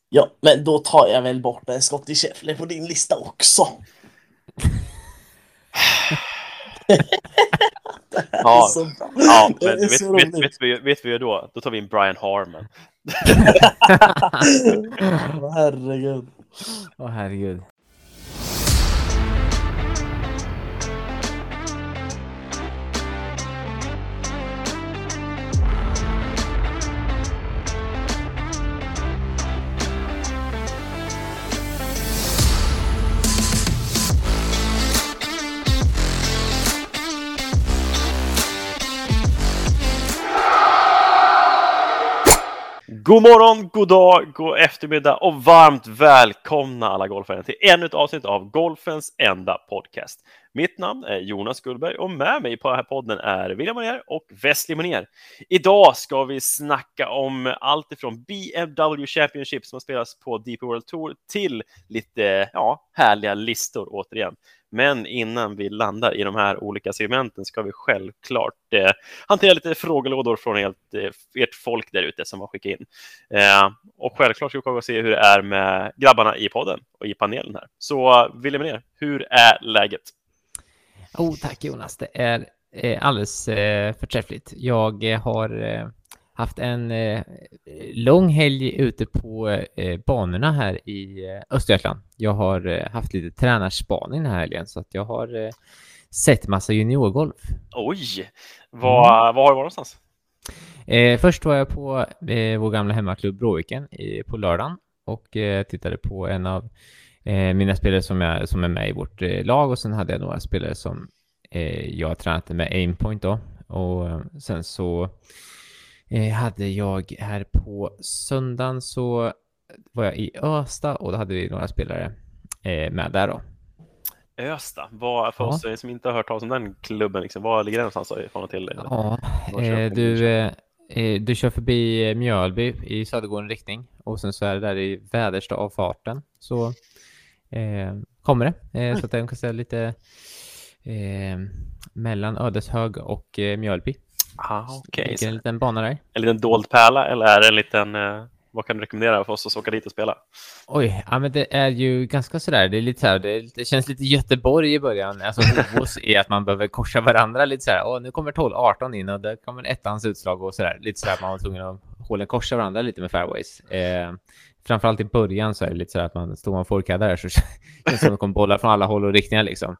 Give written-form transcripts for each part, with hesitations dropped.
Ja, men då tar jag väl bort en Scottie Scheffler på din lista också. Ja, Så bra. ja, Det men är så roligt. vet vi då? Då tar vi in Brian Harman. Herregud. Åh herregud. God morgon, god dag, god eftermiddag och varmt välkomna alla golfare till ännu ett avsnitt av Golfens enda podcast. Mitt namn är Jonas Gullberg och med mig på den här podden är William Monier och Wesley Monier. Idag ska vi snacka om allt ifrån BMW Championship som spelas på DP World Tour till lite härliga listor återigen. Men innan vi landar i de här olika segmenten ska vi självklart hantera lite frågelådor från ert folk där ute som har skickat in. Och självklart ska vi se hur det är med grabbarna i podden och i panelen här. Så William ner, hur är läget? Tack Jonas, det är alldeles förträffligt. Jag har haft en lång helg ute på banorna här i Östergötland. Jag har haft lite tränarspaning den här helgen så att jag har sett massa juniorgolf. Oj, vad har du varit någonstans? Först var jag på vår gamla hemmaklubb Bråviken på lördagen och tittade på en av mina spelare som är med i vårt lag, och sen hade jag några spelare som jag har tränat med Aimpoint då, och sen så hade jag här på söndagen så var jag i Östa och då hade vi några spelare med där då. Östa, vad för oss som inte har hört talas om den klubben liksom, vad ligger den någonstans ifrån och till? Du kör förbi Mjölby i södergående riktning och sen så är det där i vädersta avfarten så kommer det. Så att jag kan säga lite mellan Ödeshög och Mjölby. Okej. En liten bana där. En liten dold pärla eller är det en liten, vad kan du rekommendera för oss att åka dit och spela? Men det är ju ganska sådär, det är lite såhär, det känns lite Göteborg i början. Alltså hos är att man behöver korsa varandra lite såhär, nu kommer 12-18 in och där kommer ettans utslag och sådär. Lite sådär att man var tvungen att hålla korsa varandra lite med fairways. Framförallt i början så är det lite sådär att man står man folkar där så känns det som att det kommer bollar från alla håll och riktningar liksom.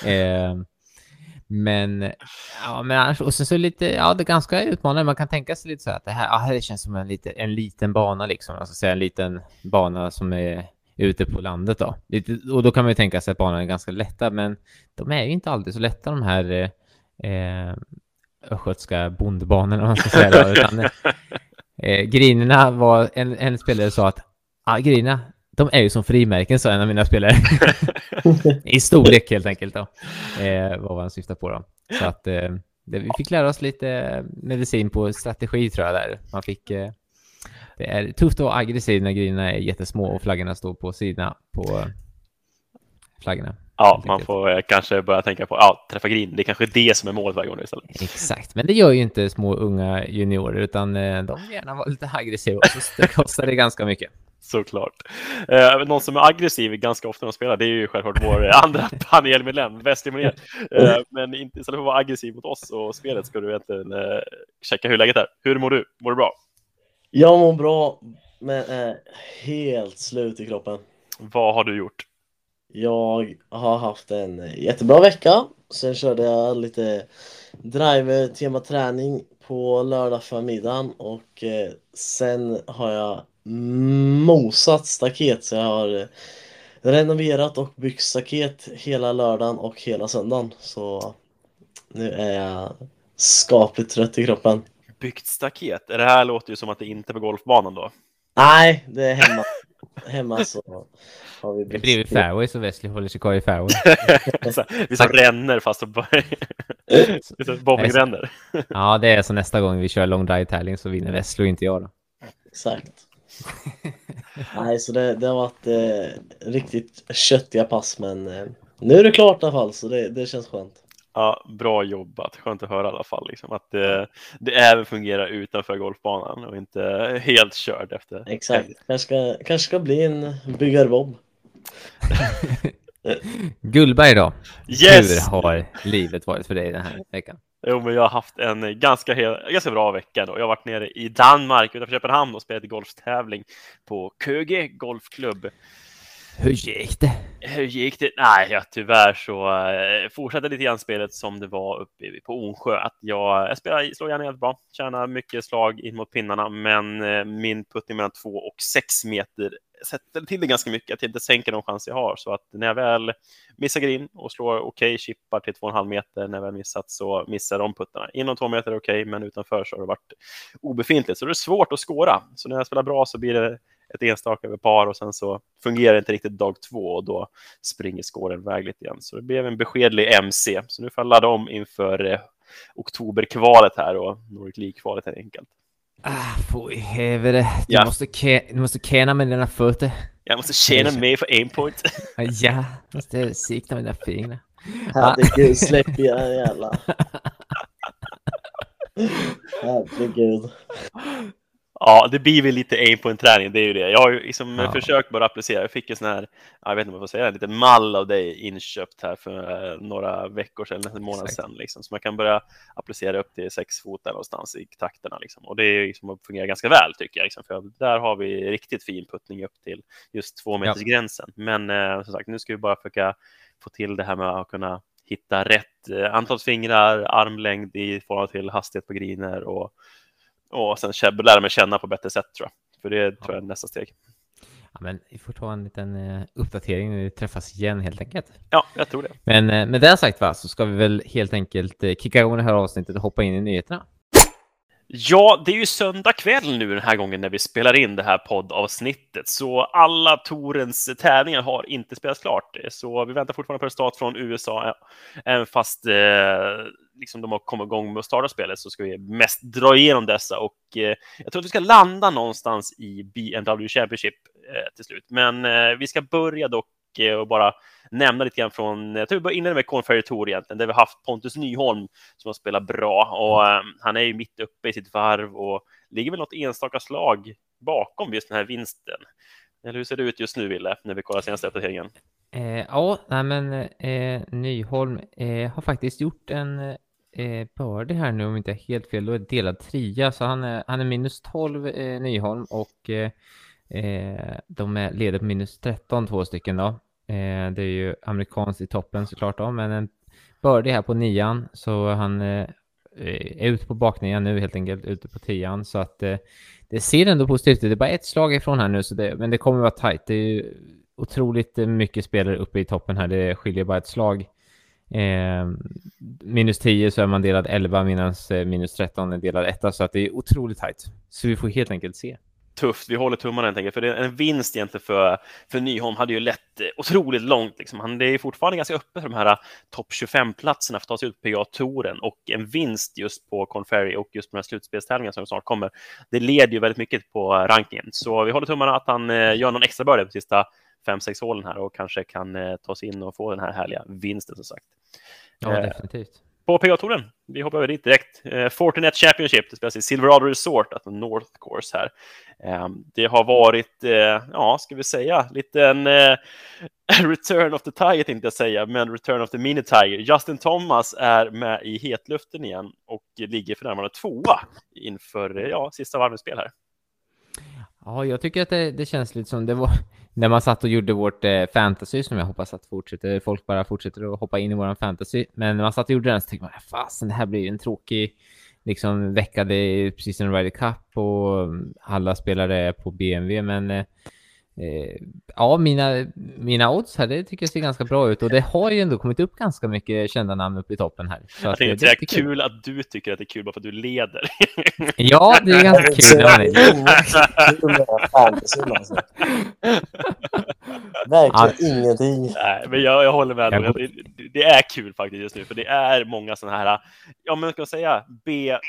Men annars, och sen så lite, det är ganska utmanande. Man kan tänka sig lite så att det här känns som en liten bana liksom. Alltså säga en liten bana som är ute på landet då. Och då kan man ju tänka sig att banan är ganska lätta, men de är ju inte alltid så lätta de här östgötska bondbanorna om man ska säga då. Utan, grinerna var, en spelare sa att grinerna, de är ju som frimärken, sa en av mina spelare. I storlek helt enkelt då. Vad han syftar på då. Så att vi fick lära oss lite medicin på strategi tror jag där. Man fick det är tufft och aggressivt när grinerna är jättesmå och flaggorna står på sidorna på flaggorna. Ja, man får kanske börja tänka på träffa green. Det är kanske det som är målet varje gång istället. Exakt, men det gör ju inte små unga juniorer utan de gärna vara lite aggressiva och så kostar det ganska mycket. Såklart. Någon som är aggressiv ganska ofta när de spelar, det är ju självklart vår andra panelmedlem, Wesley Monier. Men inte istället för att vara aggressiv mot oss och spelet ska du egentligen checka hur läget är. Hur mår du? Mår du bra? Jag mår bra, men är helt slut i kroppen. Vad har du gjort? Jag har haft en jättebra vecka. Sen körde jag lite driver tematräning på lördag förmiddagen och sen har jag mosat staket, så jag har renoverat och byggt staket hela lördagen och hela söndagen. Så nu är jag skapligt trött i kroppen. Byggt staket? Det här låter ju som att det inte är på golfbanan då. Nej, det är hemma. Hemma så har vi det blir fairway så Wesley håller sig kvar i fairway. Vi så ränner fast och bowlingränner. Ja, det är så nästa gång vi kör long drive tävling så vinner Wesley och inte jag då. Exakt. Nej, så det har varit riktigt köttiga pass, men nu är det klart i alla fall, så det känns skönt. Ja, bra jobbat. Skönt att höra i alla fall. Liksom, att det även fungerar utanför golfbanan och inte helt körd efter. Exakt. Kanske ska bli en byggarbob. Gullberg då? Yes! Hur har livet varit för dig den här veckan? Jo, men jag har haft en ganska bra vecka då. Jag har varit nere i Danmark utanför Köpenhamn och spelat golftävling på Køge Golfklubb. Hur gick det? Hur gick det? Nej, tyvärr så fortsatte lite grann spelet som det var uppe på Onsjö. Att jag slår gärna helt bra, tjänar mycket slag in mot pinnarna, men min puttning mellan 2 och 6 meter sätter till det ganska mycket att jag inte sänker de chanser jag har. Så att när jag väl missar green och slår okej, chippar till 2,5 meter, när jag väl missat så missar de puttarna. Inom 2 meter är okej, men utanför så har det varit obefintligt. Så det är svårt att skåra. Så när jag spelar bra så blir det ett enstaka över par och sen så fungerar det inte riktigt dag 2 och då springer skåren iväg lite igen. Så det blev en beskedlig MC. Så nu får jag ladda om inför oktoberkvalet här och Nordic League-kvalet helt enkelt. Får i helvete. Ja. Du måste känna med dina fötter. Jag måste känna mig för en point. Ja, måste sikta med dina fingrar. Herregud, släpp igen jävla. Herregud. Ja, det blir väl lite aim på en träning, det är ju det. Jag har ju liksom försökt bara applicera. Jag fick en sån här, jag vet inte vad jag får säga, lite mall av dig inköpt här för några veckor sedan, en månad sedan liksom. Så man kan börja applicera upp till 6 fot där någonstans i takterna liksom. Och det är liksom fungerar ganska väl tycker jag liksom, för där har vi riktigt fin puttning upp till just 2 meters gränsen. Men som sagt, nu ska vi bara försöka få till det här med att kunna hitta rätt antal fingrar, armlängd i förhållande till hastighet på griner och sen lära mig känna på bättre sätt tror jag. För det tror jag är nästa steg. Ja, men vi får ta en liten uppdatering när vi träffas igen helt enkelt. Ja, jag tror det. Men med det sagt så ska vi väl helt enkelt kicka igång det här avsnittet och hoppa in i nyheterna. Ja, det är ju söndag kväll nu den här gången när vi spelar in det här poddavsnittet. Så alla Torens tävlingar har inte spelats klart. Så vi väntar fortfarande på resultat från USA. Även fast liksom de har kommit igång med att starta spelet så ska vi mest dra igenom dessa. Och jag tror att vi ska landa någonstans i BMW Championship till slut. Men vi ska börja dock och bara nämna lite grann från, jag tror vi börjar inleda med Corn Ferry Tour egentligen, där vi har haft Pontus Nyholm som har spelat bra och han är ju mitt uppe i sitt varv och ligger väl något enstaka slag bakom just den här vinsten. Eller hur ser det ut just nu, Ville, när vi kollar senaste uppdateringen? Nyholm har faktiskt gjort en birdie här nu om inte helt fel, då är delad 3, så han är minus 12 Nyholm och de leder på minus 13 2 stycken då. Det är ju amerikanskt i toppen såklart då, men en birdie här på 9, så han är ute på baknian nu helt enkelt, ute på 10, så att det ser ändå positivt ut. Det är bara ett slag ifrån här nu, men det kommer vara tajt. Det är ju otroligt mycket spelare uppe i toppen här, det skiljer bara ett slag. Minus 10 så är man delad 11 medan minus 13 är delad 1, så att det är otroligt tajt. Så vi får helt enkelt se. Tufft, vi håller tummarna helt enkelt, för det är en vinst egentligen för Nyholm hade ju lett otroligt långt liksom. Det är fortfarande ganska öppet för de här topp 25-platserna för att ta sig ut på PGA-touren, och en vinst just på Corn Ferry och just på den här slutspelstävlingen som snart kommer, det leder ju väldigt mycket på rankingen. Så vi håller tummarna att han gör någon extra början på sista 5-6 hålen här och kanske kan ta sig in och få den här härliga vinsten som sagt. Ja, definitivt. På PGA-touren, vi hoppar över dit direkt. Fortinet Championship, det spelas i Silverado Resort, alltså North Course här. Det har varit, ska vi säga, lite en return of the Tiger tänkte jag säga, men return of the mini Tiger. Justin Thomas är med i hetluften igen och ligger för närmare 2 inför sista varvens spel här. Ja, jag tycker att det känns lite som det var när man satt och gjorde vårt fantasy, som jag hoppas att folk bara fortsätter att hoppa in i våran fantasy. Men när man satt och gjorde den så tänkte man, fasen, det här blir en tråkig liksom vecka. Det är precis en Ryder Cup och alla spelare på BMW. Men mina odds här, det tycker jag ser ganska bra ut. Och det har ju ändå kommit upp ganska mycket kända namn upp i toppen här. Så jag tänkte att det är kul att du tycker att det är kul bara för att du leder. Ja, det är ganska kul. Verkligen ingenting. Nej, men jag håller med. Det är kul faktiskt just nu, för det är många sådana här, man kan säga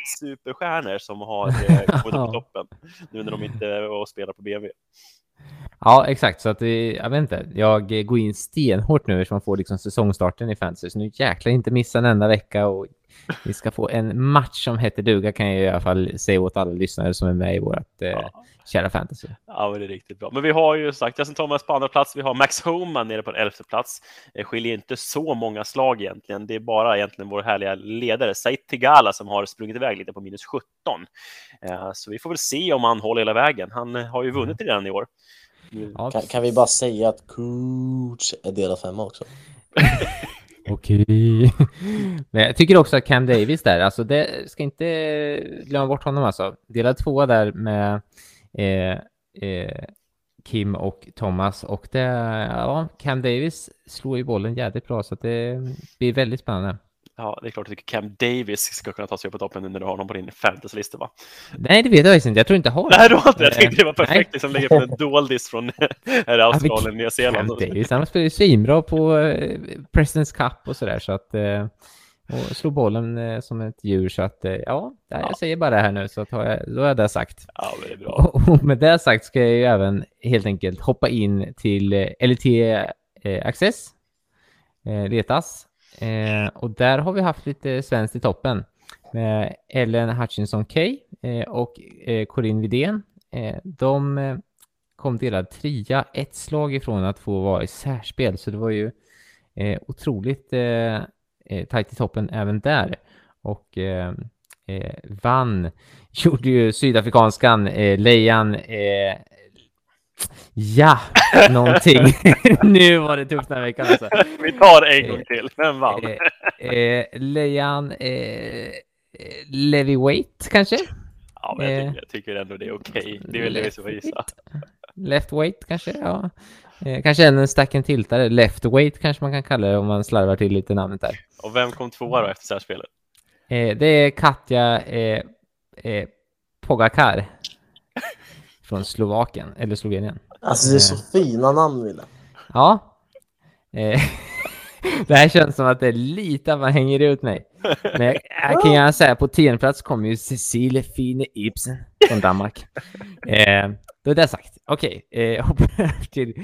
B-superstjärnor som har kommit upp på toppen nu när de inte spelar på BMW. Ja, exakt. Så att jag vet inte. Jag går in stenhårt nu eftersom man får liksom säsongstarten i fantasy. Så nu jäklar inte missa en enda vecka och vi ska få en match som heter duga, kan jag i alla fall säga åt alla lyssnare som är med i vårt kära fantasy. Ja, men det är riktigt bra. Men vi har ju sagt Justin Thomas på andra plats. Vi har Max Homan nere på 11:e plats. Det skiljer inte så många slag egentligen. Det är bara egentligen vår härliga ledare Said Tigala som har sprungit iväg lite på minus 17. Så vi får väl se om han håller hela vägen. Han har ju vunnit redan i år. Ja, Kan vi bara säga att coach är delad 5 också? okej. Men jag tycker också att Cam Davis där, alltså det ska inte glömma bort honom alltså. Delad 2 där med Kim och Thomas, och det, ja, Cam Davis slår ju bollen jävligt bra, så att det blir väldigt spännande. Ja, det är klart att jag tycker Cam Davis ska kunna ta sig upp på toppen nu när du har honom på din fantasy-lista, va? Nej, det vet jag inte. Jag tror inte jag har det. Nej, du har inte. Jag tänkte det var perfekt. Liksom lägger på en doldis från här Australien, Nya Zeeland. Cam Davis, han spelar ju svinbra på President's Cup och sådär, så att och slå bollen som ett djur, så att ja, jag säger bara det här nu, så att då har jag det sagt. Ja, men det är bra. Och med det sagt ska jag ju även helt enkelt hoppa in till LIT Access, Letas. Och där har vi haft lite svenskt i toppen med Ellen Hutchinson K och Corinne Widén. De kom delad 3, ett slag ifrån att få vara i särspel, så det var ju otroligt tajt i toppen även där. Och vann, gjorde ju sydafrikanskan Lejan någonting. Nu var det tufft den här veckan alltså. Vi tar en gång till. Vem vann? Lejan Levyweight kanske? Ja, men jag tycker ändå det är okej. Det är väl det som får gissa. Left weight kanske, ja. Kanske en stacken tiltare. Left weight kanske man kan kalla det om man slarvar till lite namnet där. Och vem kom tvåa då efter särspelet? Det är Katja Pogačar från Slovakien, eller Slovenien. Alltså det är så fina namn, Wille. Ja. Det här känns som att det är lite att man hänger ut mig. Men jag kan gärna säga på 10:e plats kommer ju Cecilie Fine Ibsen från Danmark. Då är det sagt. Okej, hoppar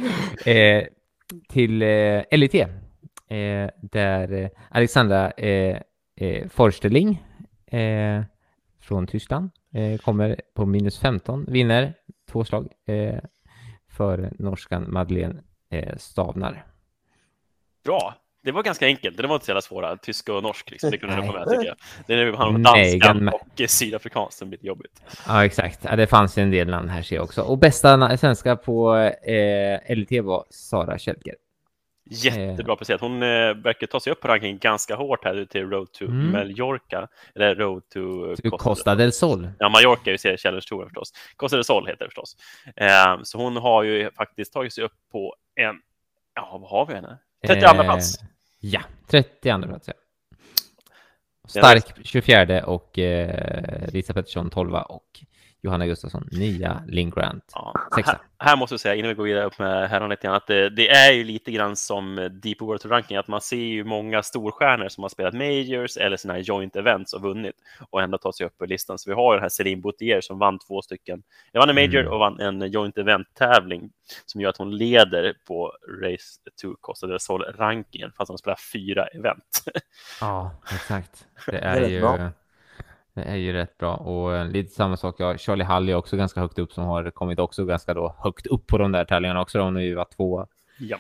till LIT. Där Alexandra Forsterling från Tyskland kommer på minus 15. Vinner 2 slag för norskan Madeleine Stavnar. Bra. Det var ganska enkelt. Det var inte så jävla svåra. Tyska och norsk liksom. Det kunde du få med, tycker jag. Det är nu han danskan och sydafrikansk som blir jobbigt. Ja, exakt. Ja, det fanns en del namn här ser jag också. Och bästa svenska på LT var Sara Kjellger. Jättebra presterat. Hon verkar ta sig upp på rankingen ganska hårt här till Road to Mallorca. Eller Road to Costa del Sol. Ja, Mallorca är ju Challenge-touren förstås. Costa del Sol heter det förstås. Så hon har ju faktiskt tagit sig upp på en... Ja, vad har vi henne? 32 plats. Ja, 32 plats. Ja. Stark 24 och Lisa Pettersson 12 och Johanna Gustafsson 9, Link Grant 6. Här måste jag säga, innan vi går vidare upp med herran lite grann, att det är ju lite grann som Deep World Tour Ranking, att man ser ju många storstjärnor som har spelat majors eller såna här joint events och vunnit och ändå tagit sig upp på listan. Så vi har ju den här Céline Boutier som vann 2 stycken. Jag vann en major och vann en joint event-tävling som gör att hon leder på Race to Costa del Sol-rankingen fast hon spelar 4 event. Ja, exakt. Det är ju rätt bra. Och lite samma sak, Charlie Hall är också ganska högt upp, som har kommit också ganska då högt upp på de där tävlingarna också. Hon har ju varit 2. Ja.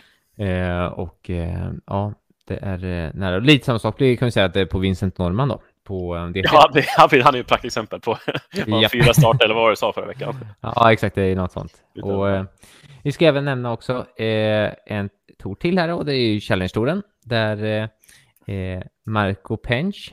Ja, det är nära. Lite samma sak kan vi säga att det är på Vincent Norman då. På DT. Ja, han är ju praktexempel på 4 starter eller vad du sa förra veckan. Ja, exakt, det är något sånt. Och vi ska även nämna också en tour till här, och det är ju Challenge-touren där Marco Pench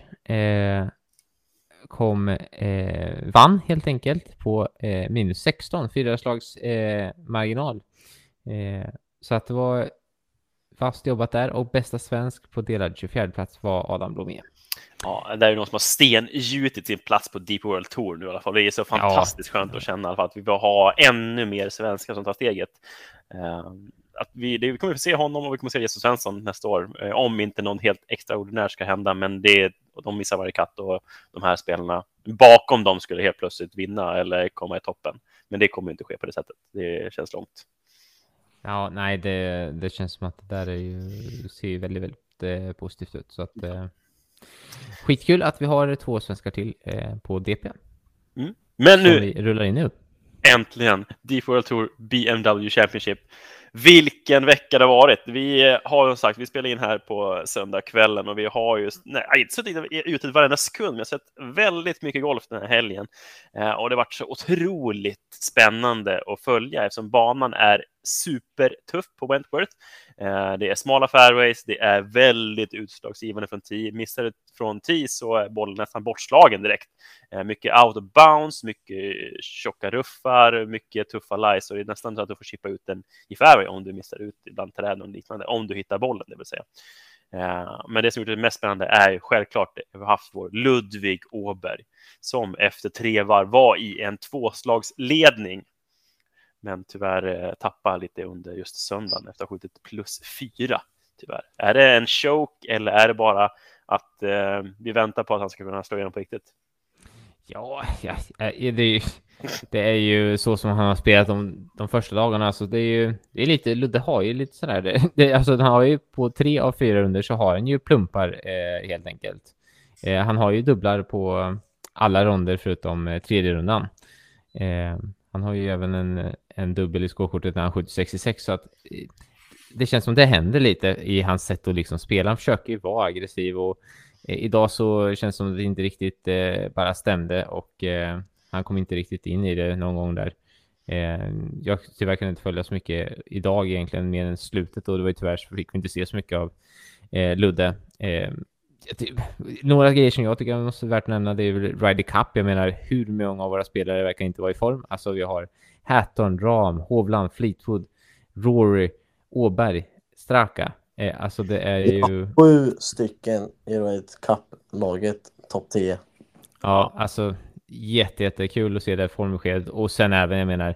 vann helt enkelt på minus 16, 4 slags marginal. Så att det var fast jobbat där, och bästa svensk på delad 24 plats var Adam Blomé. Ja, det är ju någon som har stengjutit sin plats på Deep World Tour nu i alla fall. Det är så fantastiskt skönt att känna i alla fall att vi vill ha ännu mer svenskar som tar steget. Att vi kommer att se honom och vi kommer att se Jesus Svensson nästa år, om inte någon helt extraordinär ska hända, men de missar varje katt och de här spelarna bakom dem skulle helt plötsligt vinna eller komma i toppen, men det kommer inte ske på det sättet, det känns långt. Ja, nej, det känns som att det där ser ju väldigt, väldigt positivt ut. Så att skitkul att vi har 2 svenskar till på DP. Men som nu vi rullar in nu. äntligen Deep World Tour BMW Championship. Vilken vecka det har varit. Vi har ju sagt, vi spelar in här på söndagskvällen och vi har ju inte suttit ute varenda sekund, men jag har sett väldigt mycket golf den här helgen. Och det har varit så otroligt spännande att följa eftersom banan är supertuff på Wentworth. Det är smala fairways, det är väldigt utslagsgivande från tee. Missar det från tee så är bollen nästan bortslagen direkt. Mycket out of bounds, mycket tjocka ruffar, mycket tuffa lies, och det är nästan så att du får chippa ut den i fairway om du missar ut bland träden och liknande, om du hittar bollen, det vill säga. Men det som gjort det mest spännande är självklart att vi har haft vår Ludvig Åberg som efter 3 varv var i en 2-slagsledning, men tyvärr tappar lite under just söndagen efter att ha skjutit +4. Tyvärr. Är det en choke eller är det bara att vi väntar på att han ska kunna slå igenom på riktigt? Ja, det är ju så som han har spelat de första dagarna. Alltså det är lite, Ludde har ju lite sådär. Alltså han har ju på 3 av 4 runder så har han ju plumpar helt enkelt. Han har ju dubblar på alla ronder förutom tredje rundan. Han har ju även en dubbel i skåkortet när han skjuter 66, så att det känns som det händer lite i hans sätt att liksom spela. Han försöker ju vara aggressiv och idag så känns det som det inte riktigt bara stämde och han kom inte riktigt in i det någon gång där. Jag tyvärr kunde inte följa så mycket idag egentligen mer än slutet, och det var ju tyvärr så fick vi inte se så mycket av Ludde. Några grejer som jag tycker jag måste värt nämna, det är väl Ryder Cup. Jag menar, hur många av våra spelare verkar inte vara i form. Alltså vi har Hatton, Rahm, Hovland, Fleetwood, Rory, Åberg, Straka. Alltså det är ju 7 stycken i Ryder Cup-laget, topp 10. Ja, alltså jättekul att se det formbeskedet. Och sen även, jag menar,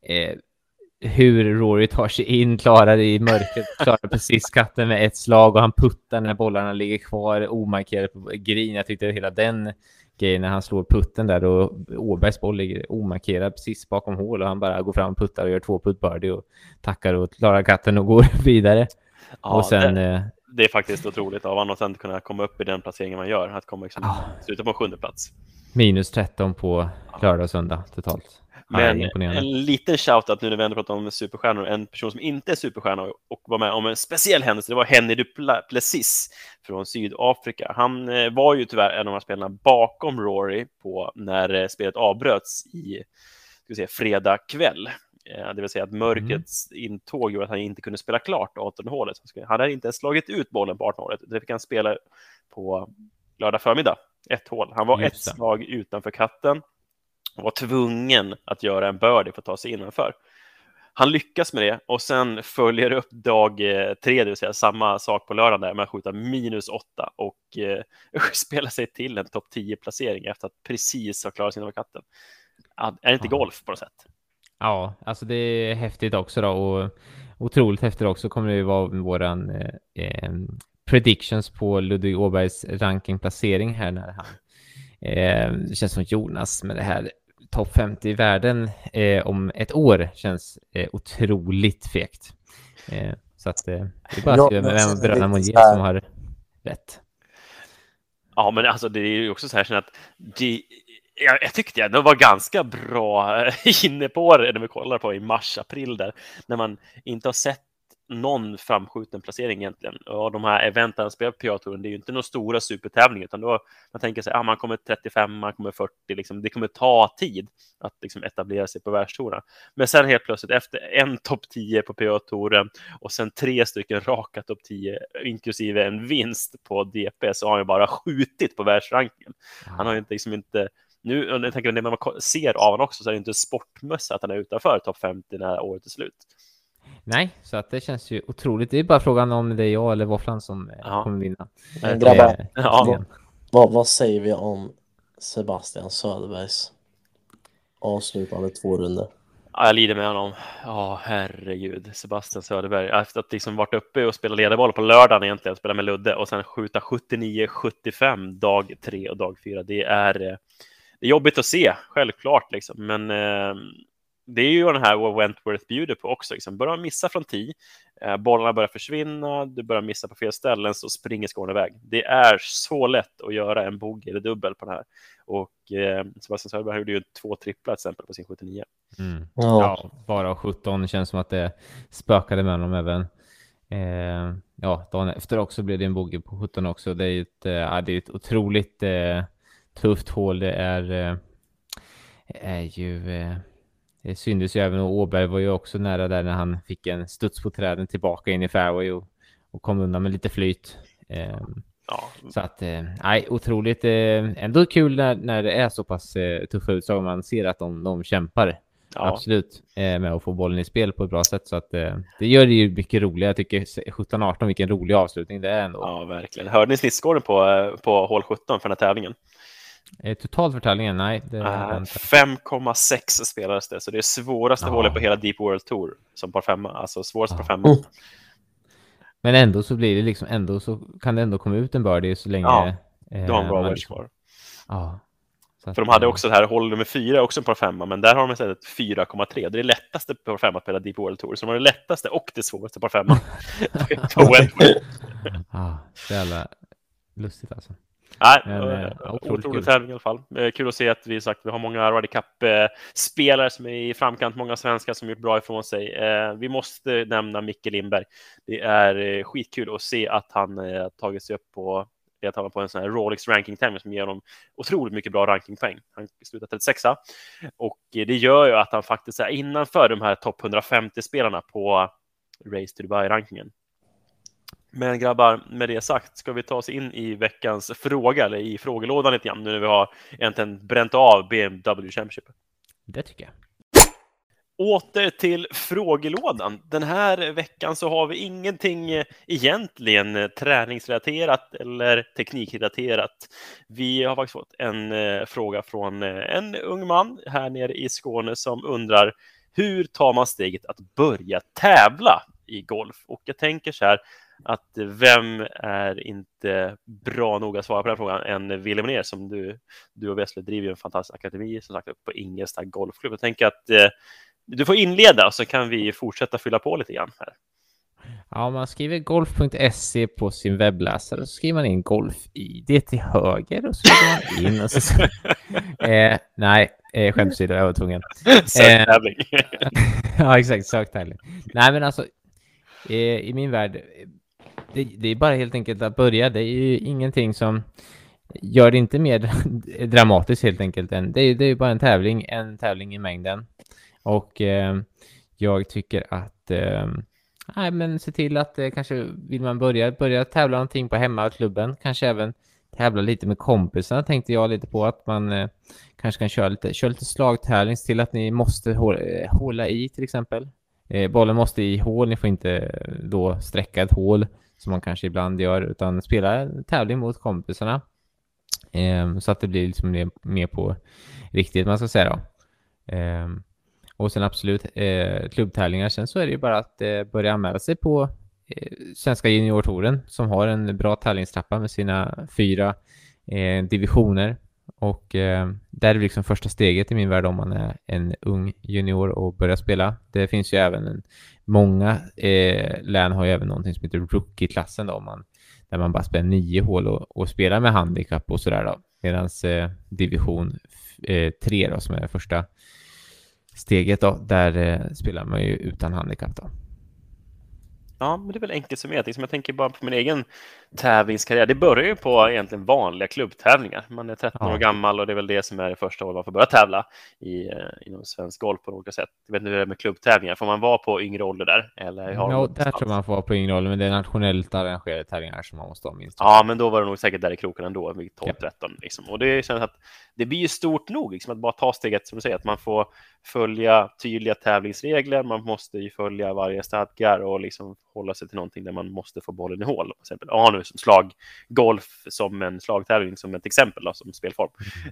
hur Rory tar sig in, klarar i mörkret, klarar precis katten med ett slag och han puttar när bollarna ligger kvar omarkerade på green. Jag tyckte hela den grejen när han slår putten där och Åbergs boll ligger omarkerad precis bakom hål och han bara går fram och puttar och gör 2 putt birdie och tackar och klarar katten och går vidare. Ja, och sen det är faktiskt otroligt av honom att sen kunna komma upp i den placeringen man gör, att komma liksom sluta på 7:e plats. Minus 13 på lördag och söndag totalt. Men en liten shoutout nu när vi ändå pratar om superstjärnor. En person som inte är superstjärna och var med om en speciell händelse, det var Henry du Plessis från Sydafrika. Han var ju tyvärr en av de här spelarna bakom Rory när spelet avbröts i fredag kväll. Det vill säga att mörkrets intåg gjorde att han inte kunde spela klart 18 hålet. Han hade inte ens slagit ut bollen på 18 hålet. Det fick han spela på lördag förmiddag. 1 hål. Han var ett slag utanför katten och var tvungen att göra en birdie för att ta sig innanför. Han lyckas med det och sen följer upp dag 3, det vill säga samma sak på lördagen där med att skjuta -8 och spela sig till en topp 10-placering efter att precis ha klarat sig innanför katten. Är det inte golf på något sätt? Ja, alltså det är häftigt också då, och otroligt häftigt också kommer det ju vara våran predictions på Ludvig Åbergs rankingplacering här när han det känns som Jonas med det här topp 50 i världen om ett år känns otroligt fegt. Så att det är bara att skriva med vem Bröderna Monge som har rätt. Ja, men alltså det är ju också så här att jag tyckte det var ganska bra inne på det när vi kollar på i mars-april där, när man inte har sett någon framskjuten placering egentligen. Och de här eventen spelar på PGA-touren, det är ju inte några stora supertävlingar, utan då man tänker sig man kommer 35, man kommer 40, liksom, det kommer ta tid att liksom etablera sig på världstouren. Men sen helt plötsligt efter en topp 10 på PGA-touren och sen 3 stycken raka topp 10 inklusive en vinst på DP, så har han ju bara skjutit på världsranken. Han har ju liksom inte nu, jag tänker när man ser av honom också, så är det inte sportmössa att han är utanför topp 50 när året är slut. Nej, så att det känns ju otroligt. Det är bara frågan om det är jag eller Våfflan som kommer vinna. Grabbar, vad säger vi om Sebastian Söderbergs avslutande 2 runder? Ja, jag lider med honom. Ja, herregud. Sebastian Söderberg. Efter att liksom varit uppe och spela ledarboll på lördagen egentligen, spela med Ludde och sen skjuta 79-75 dag 3 och dag 4. Det är jobbigt att se, självklart liksom. Men det är ju den här vad Wentworth bjuder på också. Liksom. Börjar man missa från tee, bollarna börjar försvinna, du börjar missa på fel ställen, så springer skåren iväg. Det är så lätt att göra en bogey eller dubbel på den här. Och Sebastian Söderberg gjorde ju 2 tripplar till exempel på sin 79. Ja, bara 17 känns som att det spökade med honom även. Dagen efter också blev det en bogey på 17 också. Det är ett otroligt tufft hål. Det är ju... Det syntes ju även, och Åberg var ju också nära där när han fick en studs på träden tillbaka in i fairway och kom undan med lite flyt. Så att, otroligt. Ändå kul när det är så pass tuffa utslag. Man ser att de kämpar. Ja. Absolut, med att få bollen i spel på ett bra sätt. Så att det gör det ju mycket roligare. Jag tycker 17-18, vilken rolig avslutning det är ändå. Ja, verkligen. Hörde ni snittskåren på hål 17 för den här tävlingen? Totalt för tävlingen, nej. 5,6 spelades det. Så det är svåraste hålet på hela Deep World Tour som par 5. Alltså svåraste par 5. Men ändå så blir det liksom, ändå så kan det ändå komma ut en birdie så länge... de har en bra wedge kvar. Ja. För de hade också det här hål nummer 4, också en par 5, men där har de istället 4,3. Det är det lättaste par 5 att spela Deep World Tour. Så de har det lättaste och det svåraste par 5 på Wentworth. Det är alla lustigt alltså. Nej, otrolig tävling i alla fall. Kul att se att vi har många Ryder Cup-spelare som är i framkant, många svenskar som gjort bra ifrån sig. Vi måste nämna Micke Lindberg. Det är skitkul att se att han tagit sig upp på en sån här Rolex ranking-tävling som ger honom otroligt mycket bra rankingpoäng. Han slutar 36. Och det gör ju att han faktiskt är innanför de här topp 150-spelarna på Race to Dubai-rankingen. Men grabbar, med det sagt ska vi ta oss in i veckans fråga, eller i frågelådan lite grann, nu när vi har egentligen bränt av BMW Championship. Det tycker jag. Åter till frågelådan. Den här veckan så har vi ingenting egentligen träningsrelaterat eller teknikrelaterat. Vi har faktiskt fått en fråga från en ung man här nere i Skåne som undrar: hur tar man steget att börja tävla i golf? Och jag tänker så här, att vem är inte bra nog att svara på den frågan än Wilhelm Ner, som du och Wessler driver en fantastisk akademi som sagt upp på Ingelstad Golfklubb. Jag tänker att du får inleda så kan vi fortsätta fylla på lite grann här. Ja, man skriver golf.se på sin webbläsare och så skriver man in golf-id till höger och så skriver man in och så... nej, skämtsidor, jag var tvungen. Söktävling. Ja, exakt, söktävling. Nej, men alltså i min värld, det är bara helt enkelt att börja. Det är ju ingenting som gör det inte mer dramatiskt helt enkelt. Det är ju bara en tävling i mängden. Och jag tycker att se till att kanske vill man börja tävla någonting på hemmaklubben, kanske även tävla lite med kompisarna, tänkte jag lite på, att man kanske kan köra lite slagtävling till att ni måste hålla i till exempel. Bollen måste i hål, ni får inte då sträcka ett hål som man kanske ibland gör, utan spela tävling mot kompisarna. Så att det blir liksom mer på riktigt, man ska säga då. Och sen absolut klubbtävlingar. Sen så är det ju bara att börja anmäla sig på Svenska juniortouren som har en bra tävlingstrappa med sina 4 divisioner. Och där är det liksom första steget i min värld om man är en ung junior och börjar spela. Det finns ju även många län har ju även någonting som heter rookie-klassen då, där man bara spelar 9 hål och spelar med handikapp och sådär då. Medan division 3 då, som är första steget då, där spelar man ju utan handikapp då. Ja, men det är väl enkelt som jag tänker bara på min egen tävlingskarriär. Det börjar ju på egentligen vanliga klubbtävlingar. Man är 13 år gammal och det är väl det som är det första året man får börja tävla inom svensk golf på olika sätt. Jag vet inte hur det är med klubbtävlingar. Får man vara på yngre ålder där? Eller har där tror man får vara på yngre ålder, men det är nationellt arrangerade tävlingar som man måste ha minst. Ja, men då var det nog säkert där i kroken ändå, vid 12-13 liksom. Och det känns att det blir ju stort nog liksom, att bara ta steget som du säger, att man får följa tydliga tävlingsregler, man måste ju följa varje stadgar och liksom hålla sig till någonting där man måste få bollen i hål. Till exempel nu som slaggolf som en slagtävling som ett exempel då, som spelform.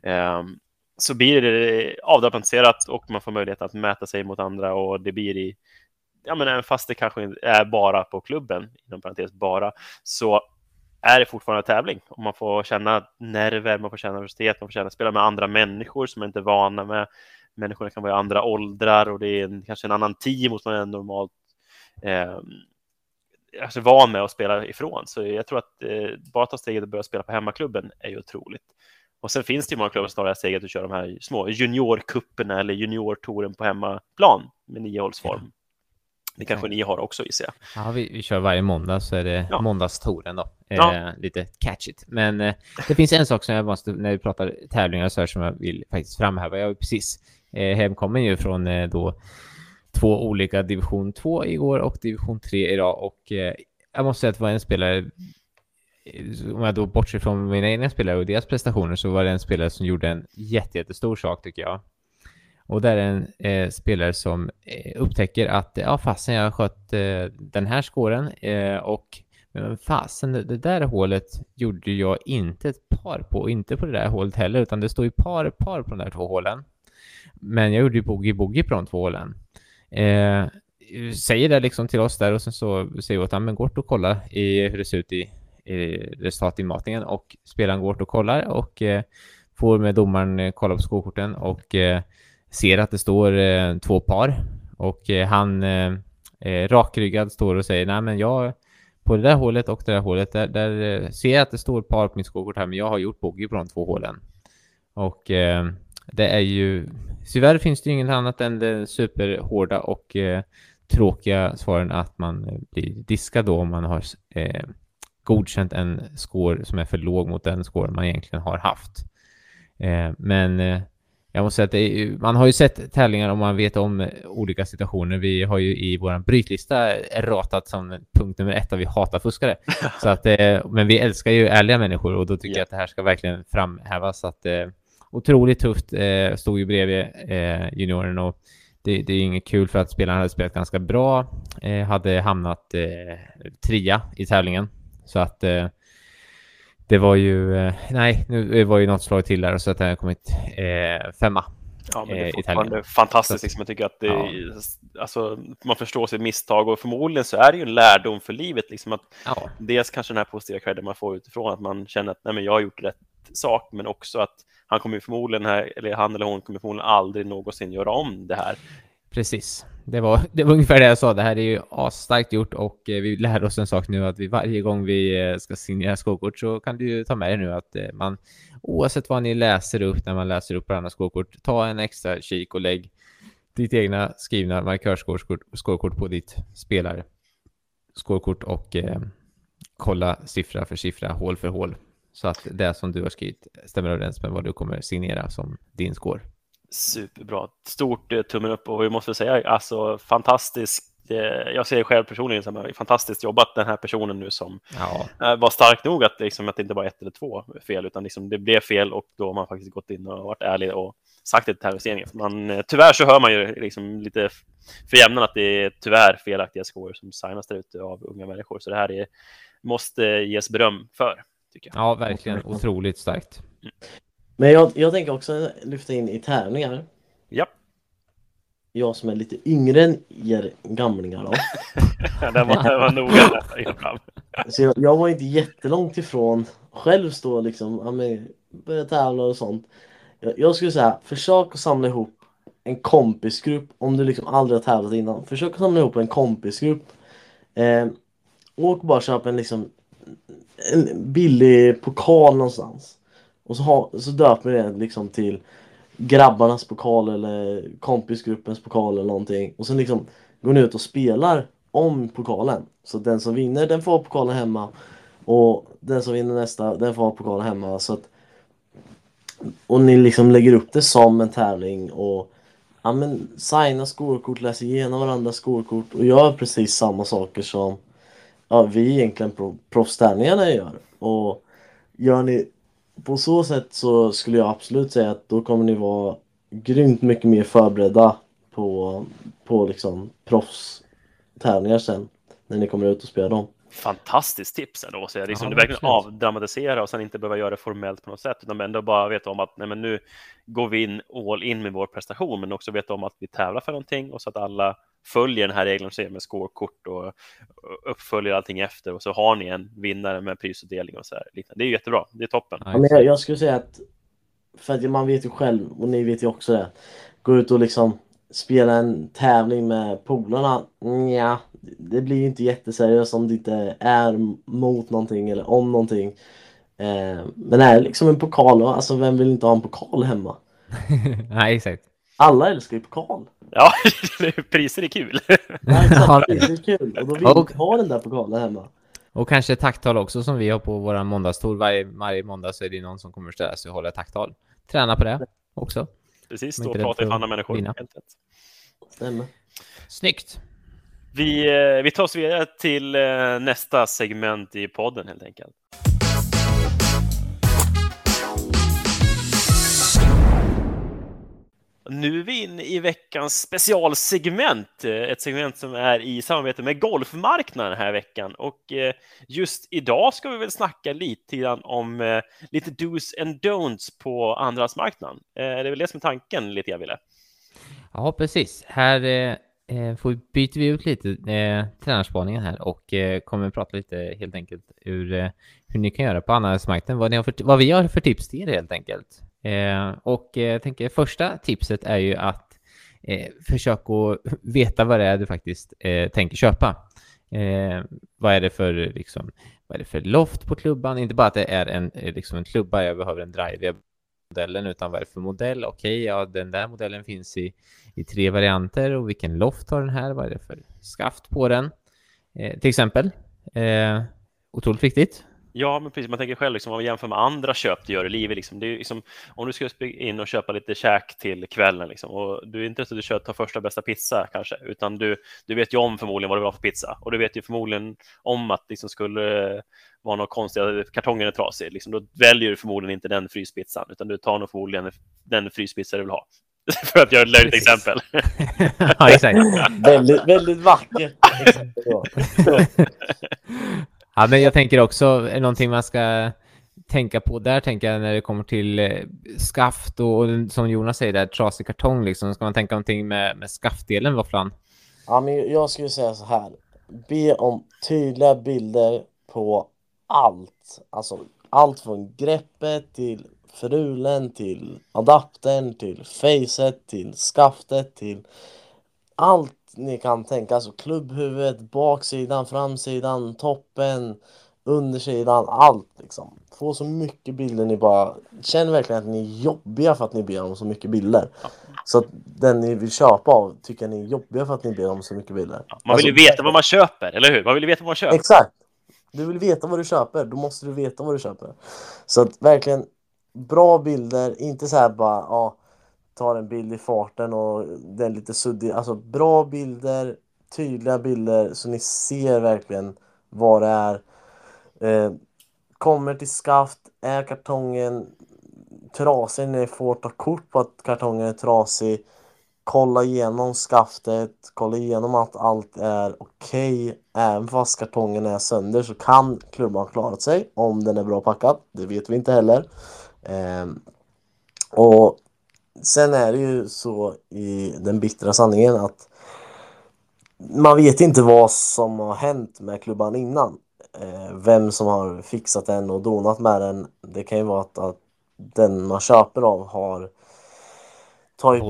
Så blir det avdramatiserat och man får möjlighet att mäta sig mot andra, och det blir även fast det kanske är bara på klubben, inom parentes bara, så är det fortfarande tävling. Och man får känna nerver, man får känna nervositet, man får spela med andra människor som inte är vana människorna kan vara i andra åldrar och det är kanske en annan tid mot vad man är normalt alltså van med att spela ifrån. Så jag tror att bara ta steget och börja spela på hemmaklubben är ju otroligt. Och sen finns det ju många klubbar som tar det här steget och kör de här små juniorkupperna eller juniortouren på hemmaplan med 9-hålsform. Det kanske ni har också, gissar jag. Ja, vi kör varje måndag, så är det måndagstouren då. Ja. Lite catchigt. Men det finns en sak som jag måste, när vi pratar tävlingar så här, som jag vill faktiskt framhäva. Jag är precis hemkommen ju från då 2 olika division 2 igår och division 3 idag. Och jag måste säga att det var en spelare, om jag då bortser från mina egna spelare och deras prestationer, så var det en spelare som gjorde en jättestor sak, tycker jag. Och där är en spelare som upptäcker att fasen, jag har skött den här skåren men fasen, det där hålet gjorde jag inte ett par på, inte på det där hålet heller, utan det står ju par på de där 2 hålen. Men jag gjorde ju boogie på de 2 hålen. Säger det liksom till oss där, och sen så säger vi åt han, men gå och kolla hur det ser ut i resultatinmatningen, och spelaren går och kollar och får med domaren kolla på skokorten och ser att det står 2 par, och han rakryggad står och säger, nej men jag på det där hålet och det där hålet där ser jag att det står par på mitt skokort här, men jag har gjort bogey på de 2 hålen. Och det är ju, tyvärr finns det ju inget annat än det superhårda och tråkiga svaren att man blir diskad då om man har godkänt en score som är för låg mot den score man egentligen har haft. Men jag måste säga att man har ju sett tävlingar om man vet om olika situationer. Vi har ju i vår brytlista ratat som punkt nummer 1 att vi hatar fuskare. Så att, men vi älskar ju ärliga människor, och då tycker jag att det här ska verkligen framhävas. Att, otroligt tufft, stod ju bredvid junioren, och det är inget kul för att spelarna hade spelat ganska bra. Hade hamnat 3 i tävlingen. Så att det var ju, nu var ju något slag till där, så att det har kommit 5. Ja, men det är fortfarande fantastiskt. Liksom. Jag tycker att alltså, man förstår sitt misstag, och förmodligen så är det ju en lärdom för livet. Liksom, att dels kanske den här positiva credden man får utifrån, att man känner att nej, men jag har gjort rätt sak, men också att han kommer förmodligen han eller hon kommer förmodligen aldrig någonsin göra om det här. Precis. Det var ungefär det jag sa. Det här är ju asstarkt gjort, och vi lär oss en sak nu, att vi varje gång vi ska signera skokort så kan du ju ta med dig nu att man, oavsett vad ni läser upp när man läser upp varandra skokort, ta en extra kik och lägg ditt egna skrivna markörskokort på ditt spelare skokort och kolla siffra för siffra, hål för hål, så att det som du har skrivit stämmer överens med vad du kommer signera som din score. Superbra. Stort tummen upp, och vi måste säga, alltså fantastiskt. Jag ser själv personligen som fantastiskt jobbat den här personen nu, som var stark nog att, liksom, att det inte var 1 eller 2 fel, utan liksom, det blev fel, och då har man faktiskt gått in och varit ärlig och sagt det till tävlingsledningen. Tyvärr så hör man ju liksom lite för jämnan att det är tyvärr felaktiga score som signas där ute av unga människor, så det här måste ges beröm för, tycker jag. Ja, verkligen otroligt starkt. Men jag tänker också lyfta in i tävlingar. Ja. Jag som är lite yngre än er gamlingar då. Det var noga. Så jag var inte jättelångt ifrån själv stå liksom, börja tävla och sånt. Jag skulle säga, försök att samla ihop en kompisgrupp om du liksom aldrig har tävlat innan. Försök att samla ihop en kompisgrupp. Och bara köpa en billig pokal någonstans. Och så döper vi det liksom till grabbarnas pokal eller kompisgruppens pokal eller någonting. Och sen liksom går ni ut och spelar om pokalen. Så den som vinner, den får pokalen hemma. Och den som vinner nästa, den får pokalen hemma. Så att, och ni liksom lägger upp det som en tävling. Och signa scorekort, läsa igenom varandras scorekort. Och gör precis samma saker som vi egentligen proffstävlingarna gör. Och gör ni på så sätt, så skulle jag absolut säga att då kommer ni vara grymt mycket mer förberedda på liksom proffstävlingar sen, när ni kommer ut och spela dem. Fantastiskt tips ändå, så liksom, du verkligen avdramatisera och sen inte behöva göra det formellt på något sätt, utan ändå bara veta om att nej, men nu går vi in all in med vår prestation, men också veta om att vi tävlar för någonting, och så att alla följer den här regeln med scorekort och uppföljer allting efter, och så har ni en vinnare med prisutdelning och så här. Det är ju jättebra, det är toppen. Ja, men jag skulle säga att, för att man vet ju själv, och ni vet ju också det, gå ut och liksom spela en tävling med polarna. Ja, det blir ju inte jätteseriöst om det inte är mot någonting eller om någonting. Men är det liksom en pokal, alltså vem vill inte ha en pokal hemma? Nej, exakt. Alla älskar ju pokal. Ja, priser är kul. Ja, Ja, exakt, det är kul. Och då vill Och- vi ha den där pokalen hemma. Och kanske tacktal också som vi har på våra måndagstour. Varje måndag så är det någon som kommer ställa sig och hålla tacktal. Träna på det också. Precis, Men då inte rädd pratar vi för för andra att människor. vinna. Helt rätt. Stämmer. Snyggt. Vi tar oss vidare till nästa segment i podden helt enkelt. Nu är vi inne i veckans specialsegment, ett segment som är i samarbete med Golfmarknaden den här veckan. Och just idag ska vi väl snacka lite grann om lite do's and don'ts på andrahandsmarknaden. Det är väl det som är tanken lite grann, Ville. Ja, precis. Här byter vi ut lite tränarspaningen här och kommer att prata lite helt enkelt hur ni kan göra på andrahandsmarknaden. Vad vi har för tips till er helt enkelt. Jag tänker första tipset är ju att försöka veta vad det är du faktiskt tänker köpa. Vad är det för loft på klubban? Inte bara att det är en klubba, jag behöver en drive modellen, utan vad är det för modell? Okej, ja, den där modellen finns i 3 varianter, och vilken loft har den här? Vad är det för skaft på den? Till exempel. Otroligt viktigt. Ja, men precis. Man tänker själv liksom, om man jämför med andra köp du gör i livet. Liksom, det är liksom, om du ska in och köpa lite käk till kvällen liksom, och du är inte så att du tar första bästa pizza kanske, utan du vet ju om förmodligen vad du vill ha för pizza, och du vet ju förmodligen om att liksom skulle vara något konstigt, att kartongen är trasig. Liksom, då väljer du förmodligen inte den fryspizzan, utan du tar nog förmodligen den fryspizza du vill ha. För att göra ett löjligt exempel. Ja, exakt. Väldigt, väldigt vackert. Ja, men jag tänker också, är någonting man ska tänka på där, tänker jag, när det kommer till skaft och som Jonas säger där, trasig kartong liksom. Ska man tänka någonting med skaftdelen, vad fan? Ja, men jag skulle säga så här. Be om tydliga bilder på allt. Alltså allt från greppet till frulen, till adaptern, till facet, till skaftet, till allt ni kan tänka. Alltså klubbhuvudet, baksidan, framsidan, toppen, undersidan, allt liksom. Få så mycket bilder ni bara... Känn verkligen att ni är jobbiga för att ni ber om så mycket bilder. Så att den ni vill köpa av tycker ni är jobbiga för att ni ber om så mycket bilder. Man vill ju veta vad man köper, eller hur? Man vill ju veta vad man köper. Exakt. Du vill veta vad du köper, då måste du veta vad du köper. Så att verkligen bra bilder, inte så här bara ta en bild i farten och den lite suddig. Alltså bra bilder, tydliga bilder så ni ser verkligen vad det är. Kommer till skaft, är kartongen trasig, ni får ta kort på att kartongen är trasig. Kolla igenom skaftet, kolla igenom att allt är okej. Även fast kartongen är sönder så kan klubban klara sig om den är bra packad. Det vet vi inte heller. Och sen är det ju så i den bittra sanningen att man vet inte vad som har hänt med klubban innan. Vem som har fixat den och donat med den. Det kan ju vara att den man köper av har tagit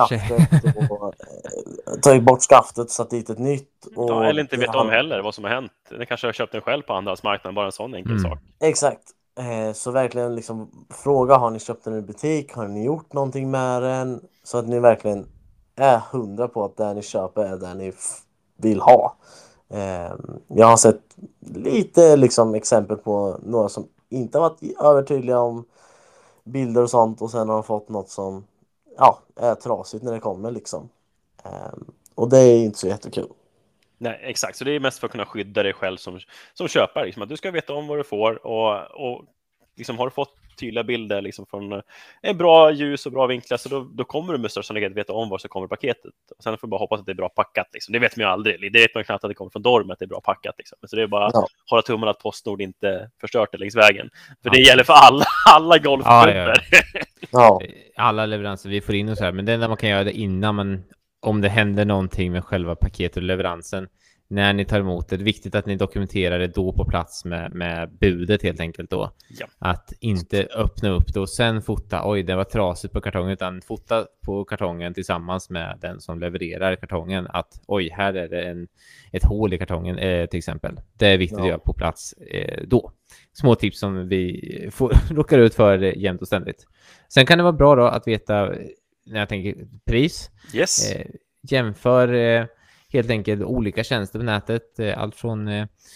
bort skaftet och satt dit ett nytt. Och ja, eller inte vet om heller vad som har hänt. Den kanske har köpt den själv på andrahandsmarknaden, bara en sån enkel sak. Exakt. Så verkligen liksom fråga, har ni köpt den i butik? Har ni gjort någonting med den? Så att ni verkligen är 100 på att det ni köper är det ni vill ha. Jag har sett lite liksom exempel på några som inte har varit övertydliga om bilder och sånt, och sen har de fått något som är trasigt när det kommer liksom. Och det är inte så jättekul. Nej, exakt. Så det är mest för att kunna skydda dig själv som köpare. Liksom, att du ska veta om vad du får, och liksom, har du fått tydliga bilder liksom, från en bra ljus och bra vinklar, så då kommer du med största sannolikhet veta om vad som kommer i paketet. Och sen får du bara hoppas att det är bra packat. Liksom. Det vet man ju aldrig. Det vet man knappt att det kommer från Dorm, att det är bra packat. Liksom. Så det är bara att hålla tummen att Postnord inte förstört det längs vägen. För det gäller för alla golfklubbar. Ja. Alla leveranser vi får in och så här. Men det enda man kan göra det innan om det händer någonting med själva paketet och leveransen, när ni tar emot det. Det är viktigt att ni dokumenterar det då på plats med budet helt enkelt då. Ja. Att inte öppna upp det och sen fota, oj det var trasigt på kartongen, utan fota på kartongen tillsammans med den som levererar kartongen. Att oj, här är det ett hål i kartongen till exempel. Det är viktigt att göra på plats då. Små tips som vi råkar ut för jämt och ständigt. Sen kan det vara bra då att veta, när jag tänker pris. Yes. Jämför helt enkelt olika tjänster på nätet. Allt från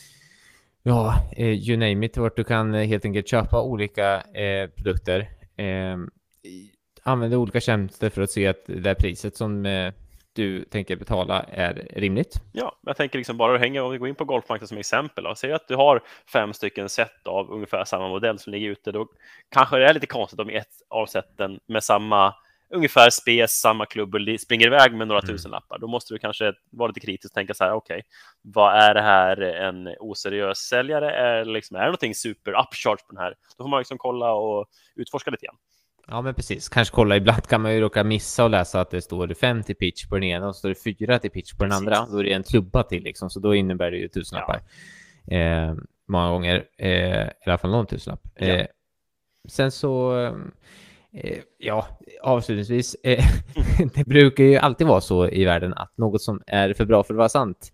you name it, vart du kan helt enkelt köpa olika produkter. Använder olika tjänster för att se att det här priset som du tänker betala är rimligt. Ja, jag tänker liksom bara att hänga, om vi går in på golfmarknaden som exempel och säger att du har 5 stycken set av ungefär samma modell som ligger ute, då kanske det är lite konstigt om ett av sätten med samma ungefär spes, samma klubbor springer iväg med några tusenlappar. Då måste du kanske vara lite kritisk och tänka så här, okej, vad är det här, en oseriös säljare? Är det någonting super upcharge på den här? Då får man liksom kolla och utforska lite igen. Ja, men precis. Kanske kolla, ibland kan man ju råka missa och läsa att det står 5 till pitch på den ena och så står det 4 till pitch på den andra. Då är det en klubba till liksom, så då innebär det ju tusenlappar. Många gånger, i alla fall någon tusenlapp. Sen så, avslutningsvis, det brukar ju alltid vara så i världen att något som är för bra för att vara sant,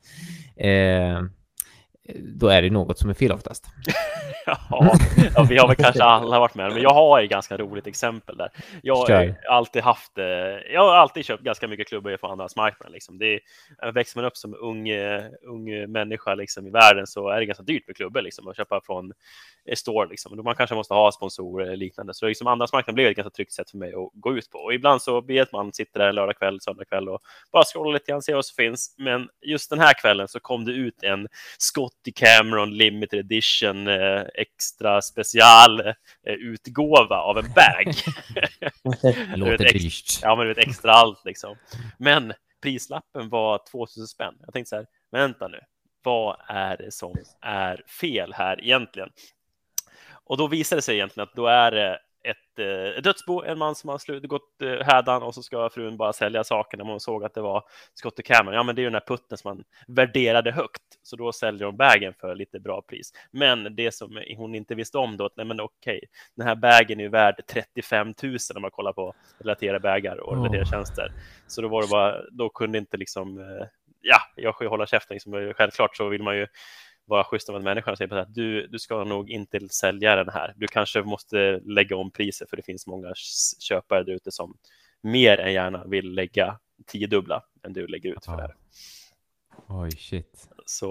då är det något som är fel oftast. Ja, vi har väl kanske alla varit med, men jag har ett ganska roligt exempel där. Jag har alltid köpt ganska mycket klubbor från andras marknaden. Liksom. Växer man upp som ung människa liksom, i världen, så är det ganska dyrt med klubbor liksom, att köpa från store. Liksom. Man kanske måste ha sponsorer eller liknande. Så liksom, andras marknaden blev ett ganska tryggt sätt för mig att gå ut på. Och ibland så blir att man sitter där lördag kväll, söndag kväll och bara scrollar lite grann, ser vad som finns. Men just den här kvällen så kom det ut en Scotty Cameron Limited Edition extra special utgåva av en bag. Låter dyrt. Ja, men det är extra allt liksom. Men prislappen var 2000 spänn. Jag tänkte så här, vänta nu. Vad är det som är fel här egentligen? Och då visar det sig egentligen att då är det ett dödsbo, en man som har gått hädan och så ska frun bara sälja sakerna. Man såg att det var Scotty Cameron. Ja, men det är ju den här putten som man värderade högt. Så då säljer de bagen för lite bra pris. Men det som hon inte visste om då, att nej men okej, den här bagen är ju värd 35 000 om man kollar på relaterade bagar och relaterade tjänster. Så då var det bara, då kunde inte liksom, jag får ju hålla käften liksom. Självklart så vill man ju vara schysst av en människa och säga att du ska nog inte sälja den här. Du kanske måste lägga om priset, för det finns många köpare där ute som mer än gärna vill lägga 10-dubbla än du lägger ut för det här. Oj, shit. Så,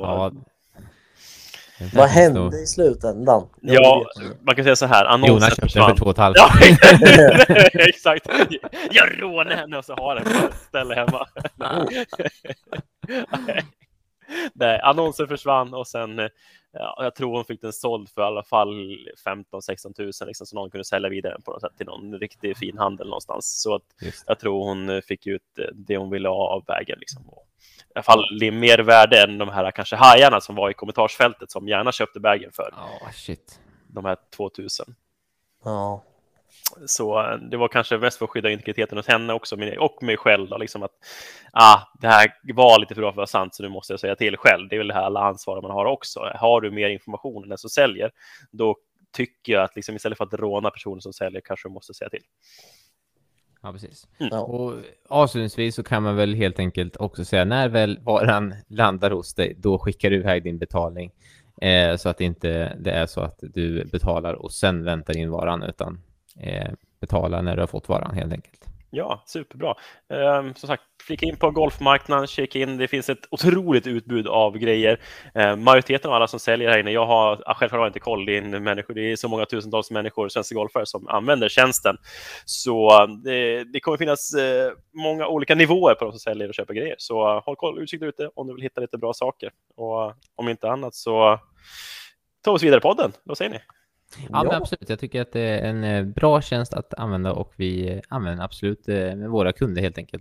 vad hände i slutändan? Man kan säga så här. Jonas köpte den för 2,5. Ja, exakt. Jag rånade henne och så har den på ställe hemma. Nej, annonsen försvann och sen jag tror hon fick den såld för i alla fall 15-16 000 liksom, så någon kunde sälja vidare på något sätt till någon riktig fin handel någonstans. Så att jag tror hon fick ut det hon ville ha av vägen liksom. Och i alla fall mer värde än de här kanske hajarna som var i kommentarsfältet som gärna köpte vägen för shit. De här 2000. Ja. Så det var kanske mest för att skydda integriteten hos henne också och mig själv då, liksom att det här var lite för bra för att vara sant, så nu måste jag säga till själv. Det är väl det här alla ansvar man har också. Har du mer information än den som säljer, då tycker jag att liksom, istället för att råna personen som säljer kanske du måste säga till. Ja, precis. Och avslutningsvis så kan man väl helt enkelt också säga, när väl varan landar hos dig, då skickar du iväg din betalning. Så att inte det är så att du betalar och sen väntar in varan, utan betala när du har fått varan helt enkelt. Ja, superbra. Som sagt, flika in på golfmarknaden, kika in. Det finns ett otroligt utbud av grejer. Majoriteten av alla som säljer här inne, jag har självklart inte koll. Det är så många tusentals människor, svenska golfare, som använder tjänsten. Så det kommer finnas många olika nivåer på de som säljer och köper grejer. Så håll koll, utkik ute om du vill hitta lite bra saker. Och om inte annat så ta oss vidare på podden. Vad säger ni? Ja, men absolut. Jag tycker att det är en bra tjänst att använda, och vi använder absolut med våra kunder helt enkelt.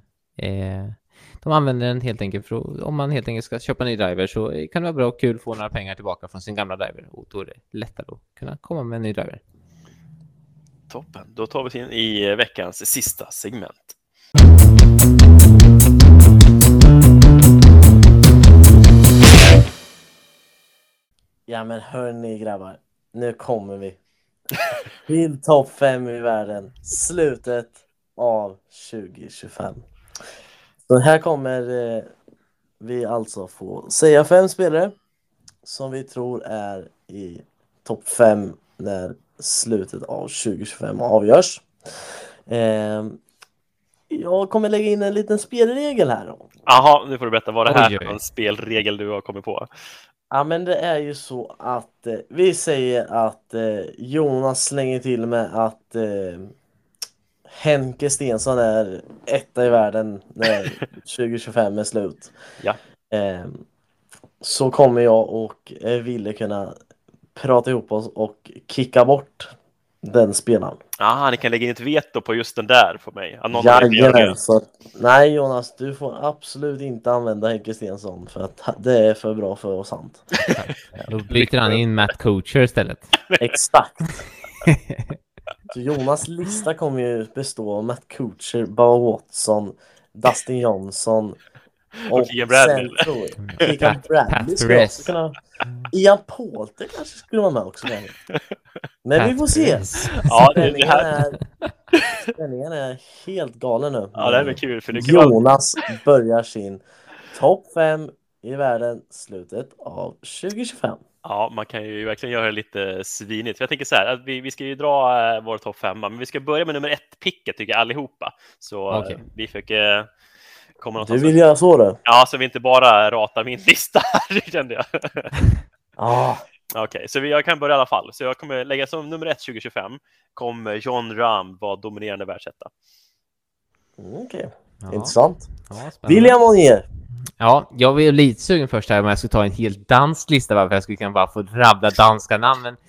De använder den helt enkelt för, om man helt enkelt ska köpa en ny driver, så kan det vara bra och kul att få några pengar tillbaka från sin gamla driver, och då är det lättare att kunna komma med en ny driver. Toppen. Då tar vi oss in i veckans sista segment. Ja men hörni grabbar, nu kommer vi till topp 5 i världen, slutet av 2025. Så här kommer vi alltså få säga 5 spelare som vi tror är i topp 5 när slutet av 2025 avgörs. Jag kommer lägga in en liten spelregel här då. Jaha, nu får du berätta vad det här Oj, är oj. en spelregel du har kommit på. Ja men det är ju så att vi säger att Jonas slänger till med att Henke Stensson är etta i världen när 2025 är slut. Ja. Så kommer jag och Ville kunna prata ihop oss och kicka bort den spelaren. Ni kan lägga in ett veto på just den där för mig. Någon av er kan göra Jajamän, det. så nej Jonas, du får absolut inte använda Henke Stensson för att det är för bra för oss sant. Då byter han in Matt Coacher istället. Exakt. Så Jonas lista kommer ju bestå av Matt Kuchar, Bob Watson, Dustin Johnson och Keegan Bradley, sen tror jag Keegan Bradley skulle också kunna. Ian Poulter kanske skulle vara med också. Men vi får se. Ja, det här. Spänningen är helt galen nu. Ja, det här blir kul. För det kan vara... Jonas börjar sin topp 5 i världen slutet av 2025. Ja, man kan ju verkligen göra det lite svinigt. För jag tänker så här, att vi ska ju dra vår topp 5, men vi ska börja med nummer 1-picket tycker jag allihopa. Så vi fick komma någonstans. Du vill göra så då? Ja, så vi inte bara ratar min lista här, kände jag. Okej, så jag kan börja i alla fall. Så jag kommer lägga som nummer 1 2025 kommer John Rahm vara dominerande världsetta. Okej. Ja. Intressant. Ja, William Onier. Ja, jag var lite sugen först här om jag skulle ta en helt dansk lista varför jag skulle kunna bara få rabbla danska namn, men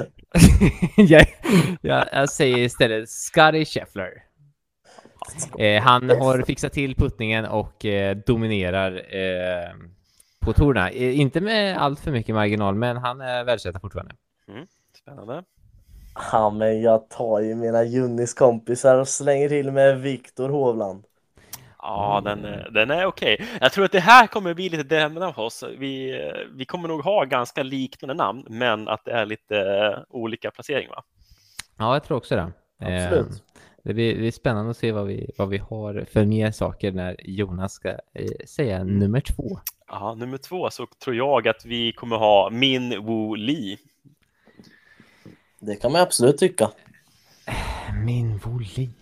jag säger istället Scottie Scheffler. Han har fixat till puttningen och dominerar på tourerna. Inte med allt för mycket marginal, men han är världsetta fortfarande. Spännande. Ja, men jag tar ju mina Junnis kompisar och slänger till med Viktor Hovland. Ja, den är okej. Jag tror att det här kommer bli lite dämna för oss. Vi kommer nog ha ganska liknande namn, men att det är lite olika placering, va? Ja, jag tror också det. Absolut. Det blir spännande att se vad vi har för mer saker när Jonas ska säga nummer 2. Ja, nummer 2 så tror jag att vi kommer ha Min Woo Lee. Det kan man absolut tycka. Min Woo Lee.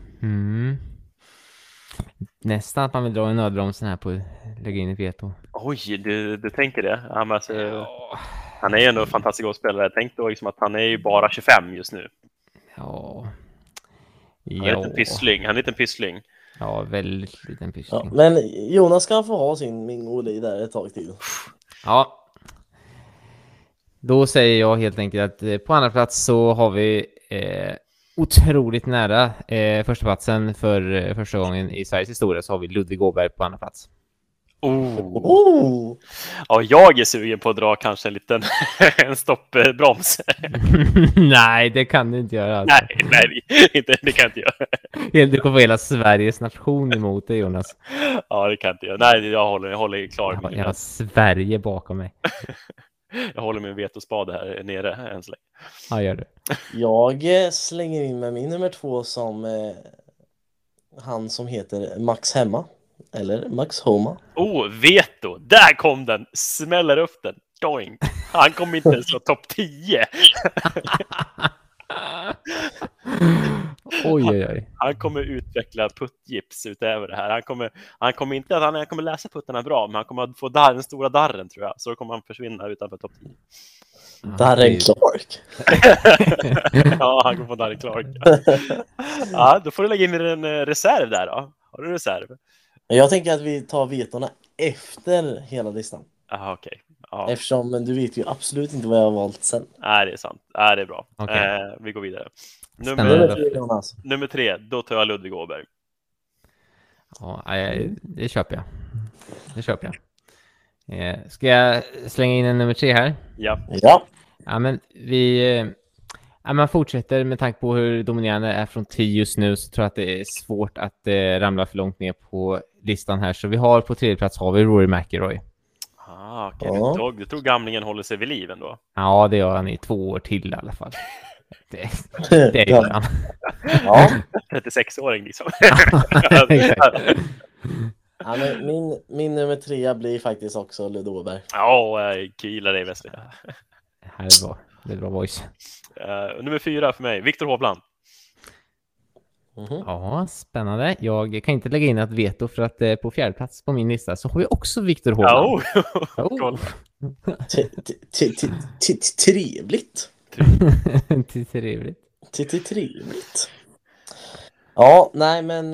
Nästan att man vill dra en nödbromsen här på lägga in ett veto. Oj, du tänker det? Ja, men alltså, han är ju ändå en fantastisk golfspelare. Tänk då liksom att han är ju bara 25 just nu. Ja. Han är en liten pyssling. Ja, väldigt liten pyssling. Ja, men Jonas kan få ha sin Mingoli där ett tag till. Ja. Då säger jag helt enkelt att på andra plats så har vi otroligt nära första platsen för första gången i Sveriges historia så har vi Ludvig Åberg på andra plats. Ja, jag är sugen på att dra kanske en liten en stoppbroms. Nej, det kan du inte göra. Alltså. Nej, inte, det kan jag inte göra. Du kommer få hela Sveriges nation emot dig, Jonas. Ja, det kan jag inte göra. Nej, jag håller klar. Jag har Sverige bakom mig. Jag håller min vetospade här nere än så länge. Ja, gör det. Jag slänger in med min nummer 2 som han som heter Max Hemma. Eller Max Homa. Veto! Där kom den! Smäller upp den. Doink! Han kom inte ens på topp 10. Oj. Han kommer utveckla puttgips utöver det här. Han kommer läsa puttarna bra, men han kommer att få den stora darren, tror jag. Så då kommer han försvinna utanför topp 10. Darren Clark. Ja, han kommer få Darren Clark. Ja, då får du lägga in en reserv där då. Har du reserv? Jag tänker att vi tar vetorna efter hela listan. Aha, okej. Ja. Eftersom du vet ju absolut inte vad jag har valt sen. Nej, det är sant. Nej, det är bra. Okay. Vi går vidare. Nummer 3, då tar jag Ludvig Åberg. Ja, det köper jag. Ska jag slänga in en nummer 3 här? Ja. Ja, men man fortsätter med tanke på hur dominerande är från 10 just nu, så tror jag att det är svårt att ramla för långt ner på listan här. Så vi har på 3:e plats har vi Rory McIlroy. Okej. Ja. Du tror gamlingen håller sig vid liv ändå? Ja, det gör han i 2 år till i alla fall. Det gör han. Ja. 36-åring liksom. Exakt. Ja, men min nummer 3 blir faktiskt också Ludde Åberg. Ja, kilar dig Wesley. Här är bra. Det är bra voice. Nummer 4 för mig, Viktor Hovland. Mhm. Ja, spännande. Jag kan inte lägga in ett veto för att på 4:e plats på min lista så har vi också Viktor Hovland. Kolla. Trevligt. Trevligt. Trevligt. Ja, nej men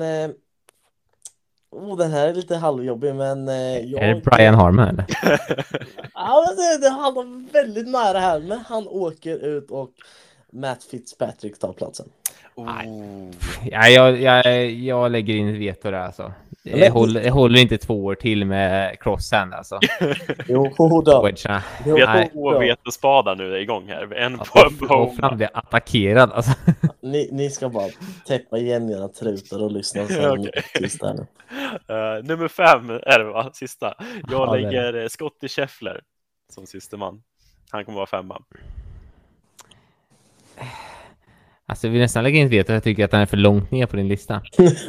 den här är lite halvjobbig men jag... Är det Brian Harman eller? Ja, men det handlar väldigt nära här, men han åker ut och Matt Fitzpatrick tar platsen. Ja, jag lägger in ett veto där alltså. Men- Jag håller inte 2 år till med crosshand alltså. Jo då. Wedgerna. Vet och vetospadar nu är igång här. En på Hoffland blir attackerad alltså. Ni ska bara täppa igen era trutar och lyssna så Okej. tyst där nu. Nummer 5 är det va? Sista. Jag Ja, det är lägger Scottie Scheffler som sista man. Han kommer vara 5:a. Alltså jag vill nästan lägga in ett veto. Jag tycker att han är för långt ner på din lista.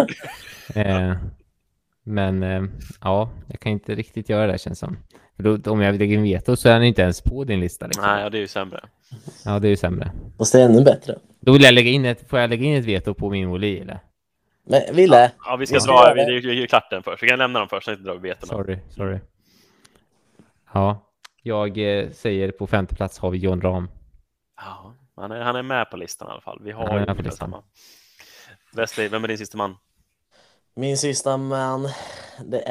Men ja, jag kan inte riktigt göra det känns som. För då, om jag lägger in veto så är han inte ens på din lista. Liksom. Nej, det är ju sämre. Ja, det är ju sämre. Fast det är ännu bättre. Då vill jag lägga in får jag lägga in ett veto på min Oli eller? Men Ville, Ja, vi ska Jag ska dra, göra vi gör klart den först. Vi kan lämna dem först, så inte drar vi vetona. Sorry. Ja, jag säger på 5:e plats har vi John Rahm. Ja, han är med på listan i alla fall. Vi Han är har med på ju listan. samma. Wesley, vem är din sista man? min sista man, det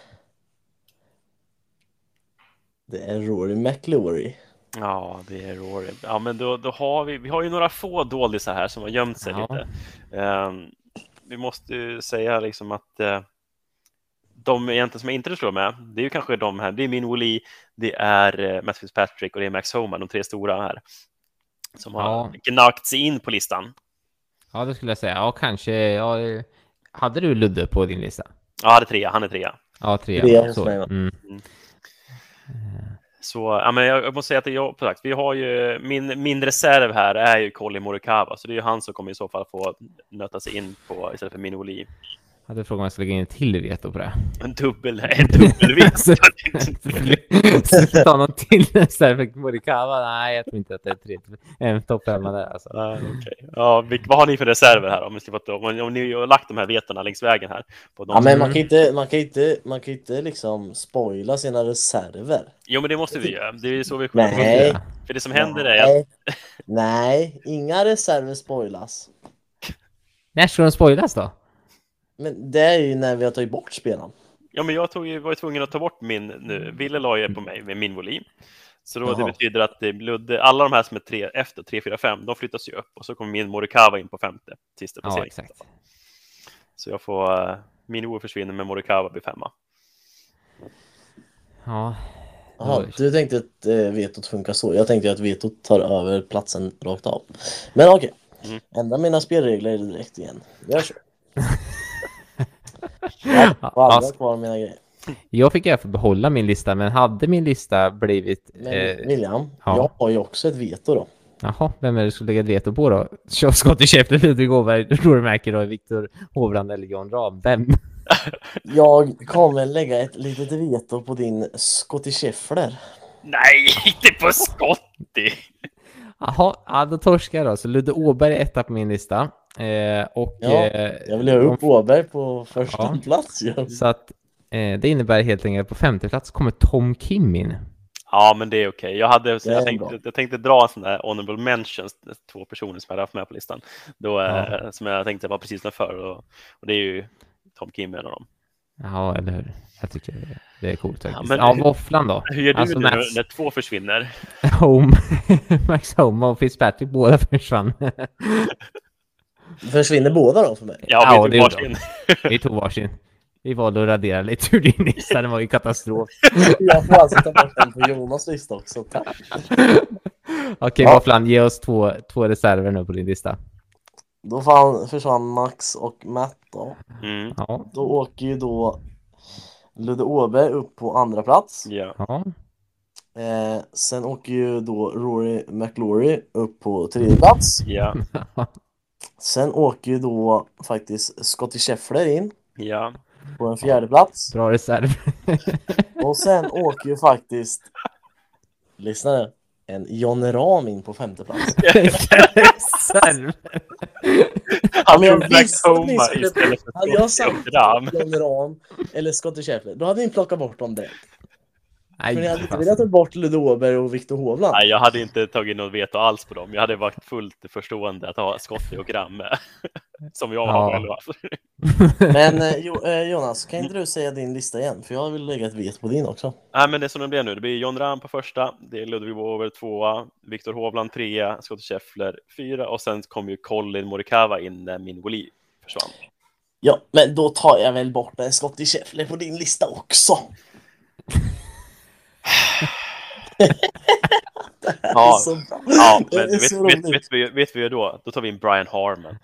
är Rory McIlroy. Ja, det är Rory. Ja, men då har vi har ju några få doldisar här som har gömt sig Ja. lite. Vi måste ju säga liksom att de egentligen som jag inte slår med, det är ju kanske de här. Det är min Woolley, det är Matt Fitzpatrick och det är Max Homa, de 3 stora här. Som har gnagt sig in på listan. Ja, det skulle jag säga. Ja, kanske. Ja, hade du Ludde på din lista? Ja, han är 3. Ja, 3. Trea hos Så. mig, va? Så ja, men jag måste säga att vi har ju min reserv här är ju Collin Morikawa, så det är ju han som kommer i så fall få nöta sig in på istället för min Woolley. Hade frågat om jag skulle lägga in ett till veto på det. En dubbelvinst. Ta någon till istället för Morikawa? Nej, jag tror inte att det är en topp 5 där alltså. Okay. Ja, vad har ni för reserver här? Om ni har lagt de här vetona längs vägen här. På de Ja, men man kan inte liksom spoila sina reserver. Jo, men det måste vi göra. Det är så vi Nej. För det som händer är att... Nej, inga reserver spoilas. När ska de spoilas då? Men det är ju när vi har tagit bort spelaren. Ja, men jag var ju tvungen att ta bort min nu. Ville la ju på mig med min volym. Så då Jaha. det betyder att Ludde, alla de här som är efter 3, 4, 5, de flyttas ju upp. Och så kommer min Morikawa in på 5:e, sista Ja, placering. exakt. Så jag får... min O försvinner, men Morikawa blir 5:a. Ja. Jaha, du tänkte att vetot funkar så. Jag tänkte att vetot tar över platsen rakt av. Men okej. Ändra mina spelregler direkt igen. Jag kör. Jag har aldrig kvar mina grejer. Jag fick i alla fall behålla min lista, men hade min lista blivit... Men William, ja. jag har ju också ett veto då. Jaha, vem är det du skulle lägga ett veto på då? Scottie Scheffler, Ludvig Åberg, Rory McIlroy, Viktor Hovland eller John Rahm? Vem? Jag kommer lägga ett litet veto på din Scottie Scheffler. Nej, inte på Scottie! Jaha, ja, då torskar jag då. Så Ludde Åberg är etta på min lista. Och, jag vill ha upp Åberg på första plats. Ja. Så att det innebär helt enkelt på 5:e plats kommer Tom Kim in. Ja, men det är okej. Jag tänkte dra en sån där honorable mentions, 2 personer som jag hade haft med på listan. Som jag tänkte var precis för och det är ju Tom Kim en av dem. Ja, eller hur? Jag tycker det är coolt faktiskt. men Ja, våfflan då. Hur gör du alltså, nu när 2 försvinner? Max Homa och Fitzpatrick båda försvann. Försvinner båda då för mig? Ja, vi tog varsin. Vi tog varsin. Vi valde att radera lite ur din lista. Det var ju katastrof. Jag får alltså ta bort den på Jonas lista också. Tack. Okej, våfflan, ge oss två reserver nu på din lista. Då försvann Max och Matt då. Mm. Ja. Då åker ju då Ludde Åberg upp på andra plats. Ja. Ja. Sen åker ju då Rory McIlroy upp på tredje plats. Ja. Sen åker ju då faktiskt Scottie Scheffler in Ja. på en fjärde plats. Bra reserv. Och sen åker ju faktiskt, lyssna nu, en John Rahm in på femte plats. Reserv. Han men jag tog Black visste att ni Homa skulle- istället för Hade jag Scottie sagt och Rahm. John Rahm eller Scottie Scheffler, då hade ni plockat bort dem direkt. Nej, För ni hade inte fast- velat ta bort Ludde Åberg och Victor Hovland. Nej, jag hade inte tagit något veto alls på dem. Jag hade varit fullt förstående att ha Scottie och Rahm med. Som jag har Ja. själva. Men Jonas, kan inte du säga din lista igen? För jag vill lägga ett veto på din också. Nej, men det är som det blir nu. Det blir John Rahm på första, det är Ludvig Åberg tvåa, Victor Hovland trea, Scottie Scheffler fyra och sen kom ju Colin Morikawa in när Min Woo Lee försvann. Ja, men då tar jag väl bort en Scottie Scheffler på din lista också. Ja, Så bra. ja, Det men är så roligt. vet vi då? Då tar vi in Brian Harman.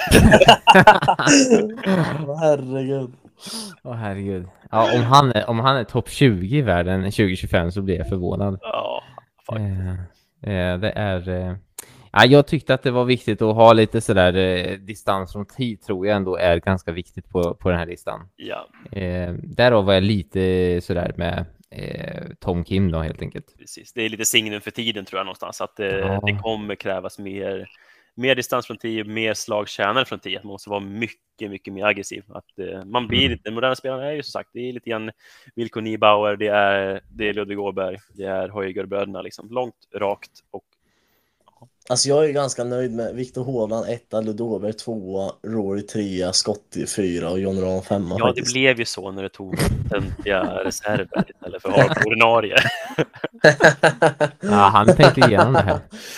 Åh, herregud. Åh herregud. Ja, om han är topp 20 i världen 2025 så blir jag förvånad. Ja, faktiskt. Det är... Ja, jag tyckte att det var viktigt att ha lite sådär distans från tid, tror jag ändå är ganska viktigt på den här listan. Ja, Därav var jag lite sådär med Tom Kim då, helt enkelt. precis. Det är lite signum för tiden tror jag någonstans. Att Ja. det kommer krävas mer distans från 10, mer slagtjänare från 10. Man måste vara mycket mer aggressiv. Att man blir, den moderna spelaren är ju som sagt, det är lite grann Wilco Niebauer, det är Ludvig Åberg, det är Höjgerbröderna liksom. Långt, rakt och Alltså jag är ganska nöjd med Victor Hovland 1, Ludde Åberg 2, Rory 3, Scottie 4 och John Rahm 5. ja, det blev ju så när det tog töntiga reserver istället för att ha ordinarie. Ja, han tänkte igenom det här.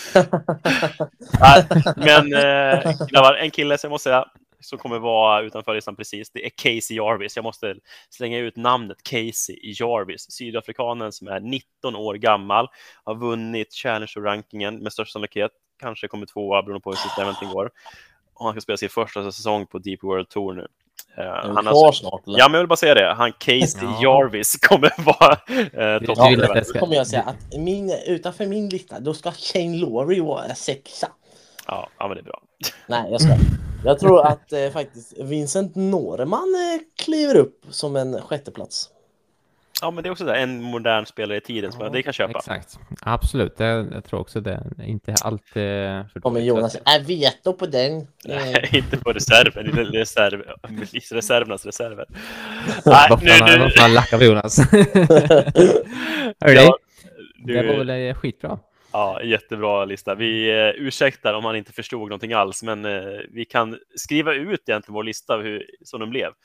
Nej, men grabbar, en kille som jag måste säga som kommer vara utanför listan precis, det är Casey Jarvis. Jag måste slänga ut namnet Casey Jarvis, sydafrikanen som är 19 år gammal, har vunnit Challenger-rankingen med största sannolikhet, kanske kommer tvåa beroende på hur sista eventing går. Och han ska spela sin första säsong på Deep World Tour nu. Han kvar snart, eller? Ja, men jag vill bara säga det. Han Casey Ja. Jarvis kommer vara topp Du vill att 11. jag ska... Kommer jag säga att utanför min lista, då ska Shane Lowry vara 6. Ja, men det är bra. Nej, jag ska. Jag tror att faktiskt Vincent Norman kliver upp som en sjätteplats. Ja, men det är också där, en modern spelare i tiden som det kan köpa. Exakt. Absolut, jag tror också det. Inte allt för Kommer dåligt, Jonas, så att- jag veto på den. Nej, inte på reserven, reservernas reserver. Varför Nej, varför han lackar på Jonas? Hörru, Ja, det var väl skitbra. Ja, jättebra lista. Vi ursäktar om man inte förstod någonting alls, men vi kan skriva ut egentligen vår lista som den blev.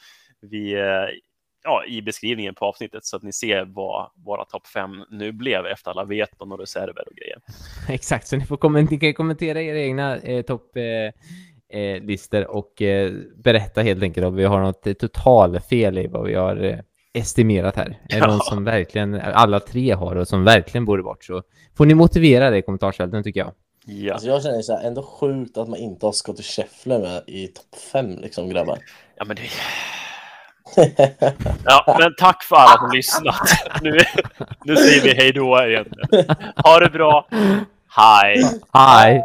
I beskrivningen på avsnittet så att ni ser vad våra topp 5 nu blev efter alla veton och reserver och grejer. Exakt, så ni kan kommentera era egna topplistor och berätta helt enkelt om vi har något totalfel i vad vi har estimerat här. Är det någon som verkligen, alla tre har och som verkligen borde bort, så får ni motivera det i kommentarsfälten, tycker jag. Ja, Alltså jag känner så här, ändå sjukt att man inte har Scottie Scheffler med i topp 5 liksom, grabbar. ja men det... Ja, men tack för alla som lyssnat. Nu säger vi hej då igen. Ha det bra. Hej. Hej!